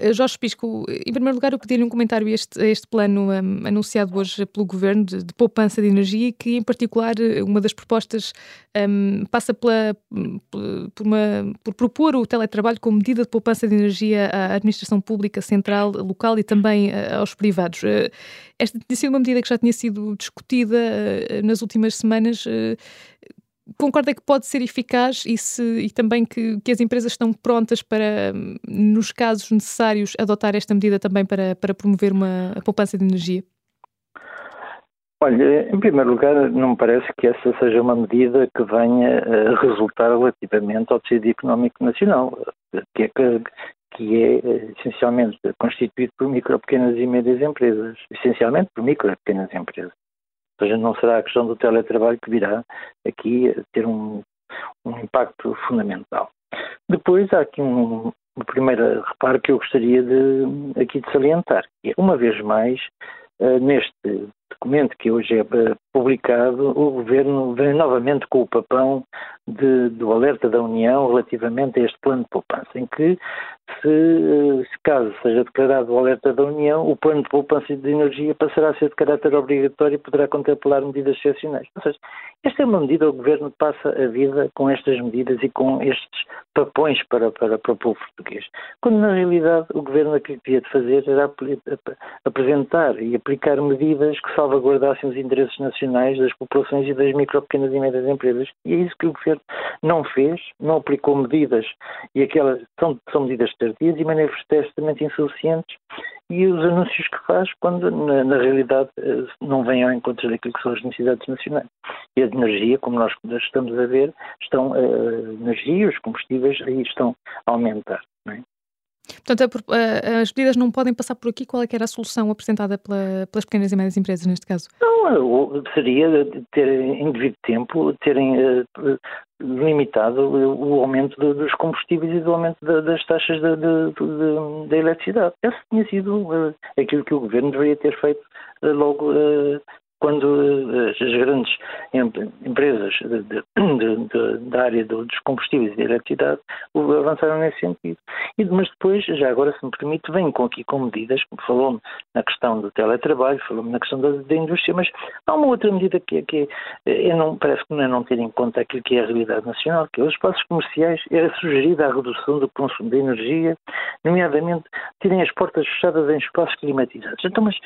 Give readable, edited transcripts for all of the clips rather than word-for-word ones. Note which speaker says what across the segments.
Speaker 1: Jorge Pisco, em primeiro lugar eu pedi-lhe um comentário a este plano anunciado hoje pelo Governo de poupança de energia, que em particular uma das propostas passa por propor o teletrabalho como medida de poupança de energia à administração pública, central, local e também aos privados. Esta tinha sido uma medida que já tinha sido discutida nas últimas semanas. Concorda que pode ser eficaz e também que as empresas estão prontas para, nos casos necessários, adotar esta medida também para promover a poupança de energia?
Speaker 2: Olha, em primeiro lugar, não me parece que essa seja uma medida que venha a resultar relativamente ao tecido económico nacional, que é essencialmente constituído por micro, pequenas e médias empresas. Essencialmente por micro e pequenas empresas. Ou seja, não será a questão do teletrabalho que virá aqui ter um impacto fundamental. Depois há aqui um primeiro reparo que eu gostaria aqui de salientar, que é, uma vez mais, neste documento que hoje é publicado, o Governo vem novamente com o papão do alerta da União relativamente a este plano de poupança, em que, se caso seja declarado o alerta da União, o plano de poupança de energia passará a ser de caráter obrigatório e poderá contemplar medidas excepcionais. Ou seja, esta é uma medida, o Governo passa a vida com estas medidas e com estes papões para o povo português. Quando, na realidade, o Governo aquilo que devia de fazer era apresentar e aplicar medidas que salvaguardassem os interesses nacionais das populações e das micro, pequenas e médias empresas. E é isso que o Governo não fez, não aplicou medidas, e aquelas são medidas tardias e manifestamente insuficientes, e os anúncios que faz quando, na realidade, não vêm ao encontro daquilo que são as necessidades nacionais. E a de energia, como nós estamos a ver, energia, os combustíveis aí estão a aumentar, não é?
Speaker 1: Portanto, as medidas não podem passar por aqui. Qual é que era a solução apresentada pelas pequenas e médias empresas, neste caso?
Speaker 2: Não, seria ter, em devido tempo, terem limitado o aumento dos combustíveis e do aumento das taxas da eletricidade. Esse tinha sido aquilo que o Governo deveria ter feito logo quando as grandes empresas da área dos combustíveis e da eletricidade avançaram nesse sentido. Mas depois, já agora, se me permite, vem aqui com medidas, como falou-me na questão do teletrabalho, falou-me na questão da indústria, mas há uma outra medida que parece que não ter em conta aquilo que é a realidade nacional, que é os espaços comerciais. Era sugerida a redução do consumo de energia, nomeadamente terem as portas fechadas em espaços climatizados. Então, mas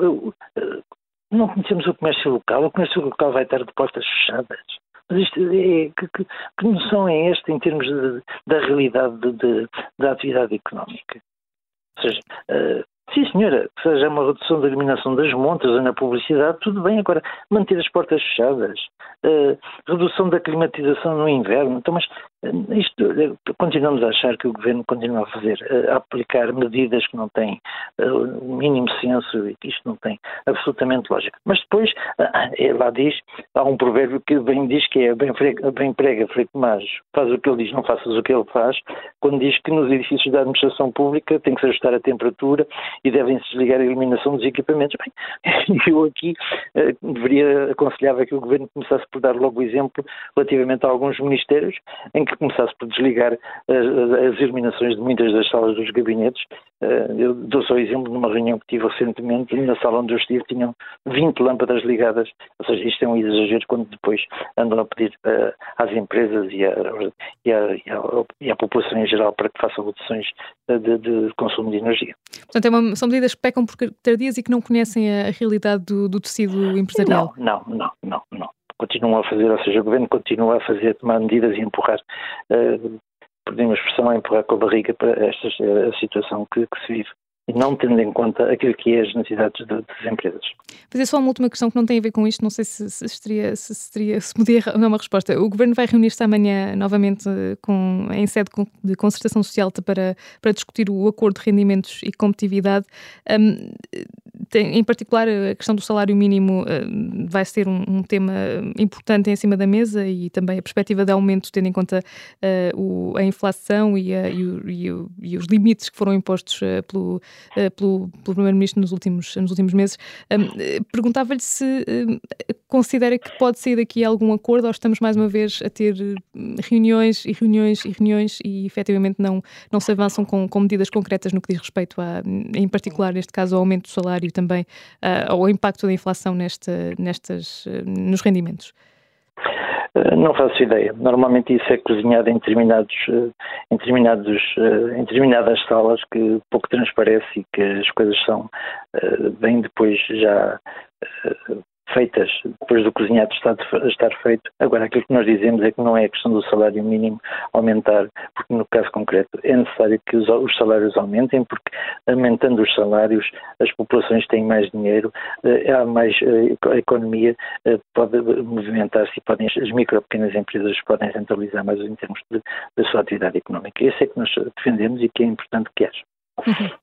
Speaker 2: não conhecemos o comércio local vai estar de portas fechadas. Mas isto que noção é esta em termos da realidade da atividade económica? Ou seja, sim senhora, que seja uma redução da eliminação das montas ou na publicidade, tudo bem. Agora, manter as portas fechadas, redução da climatização no inverno, então, mas continuamos a achar que o Governo continua a aplicar medidas que não têm o mínimo senso e que isto não tem absolutamente lógica. Mas depois, lá diz, há um provérbio que bem diz que é bem prega, Frei Tomás, faz o que ele diz, não faças o que ele faz, quando diz que nos edifícios da administração pública tem que se ajustar a temperatura e devem-se desligar a iluminação dos equipamentos. Bem, eu aqui aconselhava que o Governo começasse por dar logo o exemplo relativamente a alguns ministérios em que começasse por desligar as iluminações de muitas das salas dos gabinetes. Eu dou só exemplo de uma reunião que tive recentemente, na sala onde eu estive tinham 20 lâmpadas ligadas, ou seja, isto é um exagero quando depois andam a pedir às empresas e à população em geral para que façam reduções de consumo de energia.
Speaker 1: Portanto, são medidas que pecam por tardias e que não conhecem a realidade do tecido empresarial.
Speaker 2: Não. Continuam a fazer, ou seja, o Governo continua a tomar medidas e empurrar, perdendo a expressão, a empurrar com a barriga para a situação que se vive, e não tendo em conta aquilo que é as necessidades das empresas.
Speaker 1: Fazer só uma última questão que não tem a ver com isto, não sei se podia dar uma resposta. O Governo vai reunir-se amanhã novamente em sede de concertação social para discutir o acordo de rendimentos e competitividade. Em particular, a questão do salário mínimo vai ser um tema importante em cima da mesa e também a perspectiva de aumento, tendo em conta a inflação e os limites que foram impostos pelo Primeiro-Ministro nos últimos meses. Perguntava-lhe se considera que pode sair daqui algum acordo ou estamos mais uma vez a ter reuniões e efetivamente não se avançam com medidas concretas no que diz respeito em particular, neste caso, ao aumento do salário e também ao impacto da inflação nos rendimentos?
Speaker 2: Não faço ideia. Normalmente isso é cozinhado em determinadas salas que pouco transparece e que as coisas são bem depois já feitas, depois do cozinhado estar feito. Agora, aquilo que nós dizemos é que não é a questão do salário mínimo aumentar, porque no caso concreto é necessário que os salários aumentem, porque aumentando os salários as populações têm mais dinheiro, há mais, a economia pode movimentar-se e as pequenas empresas podem rentabilizar mais em termos da sua atividade económica. Esse é que nós defendemos e que é importante que haja.